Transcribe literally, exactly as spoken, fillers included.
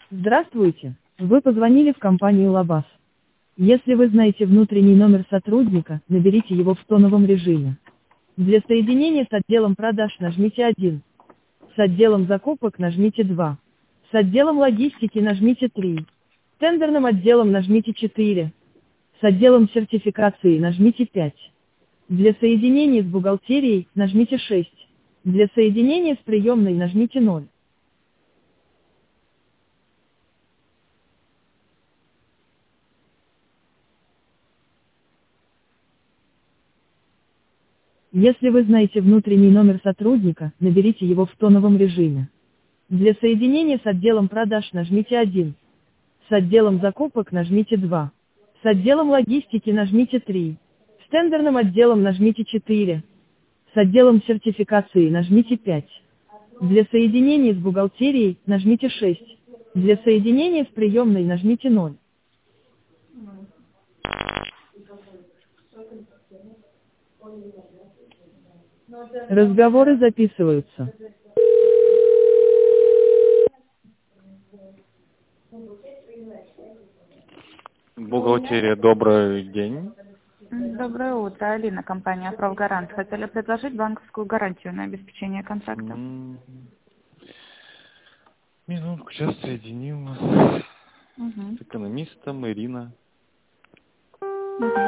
Здравствуйте. Вы позвонили в компанию Лабаз. Если вы знаете внутренний номер сотрудника, наберите его в тоновом режиме. Для соединения с отделом продаж нажмите один. С отделом закупок нажмите два. С отделом логистики нажмите три. С тендерным отделом нажмите четыре. С отделом сертификации нажмите пять. Для соединения с бухгалтерией нажмите шесть. Для соединения с приемной нажмите ноль. Если вы знаете внутренний номер сотрудника, наберите его в тоновом режиме. Для соединения с отделом продаж нажмите один. С отделом закупок нажмите два. С отделом логистики нажмите три. С тендерным отделом нажмите четыре. С отделом сертификации нажмите пять. Для соединения с бухгалтерией нажмите шесть. Для соединения с приемной нажмите ноль. Разговоры записываются. Бухгалтерия, добрый день. Доброе утро, Алина, компания «Профгарант». Хотели предложить банковскую гарантию на обеспечение контракта. М, Минутку, сейчас соединим вас Угу. с экономистом Ирина. Угу.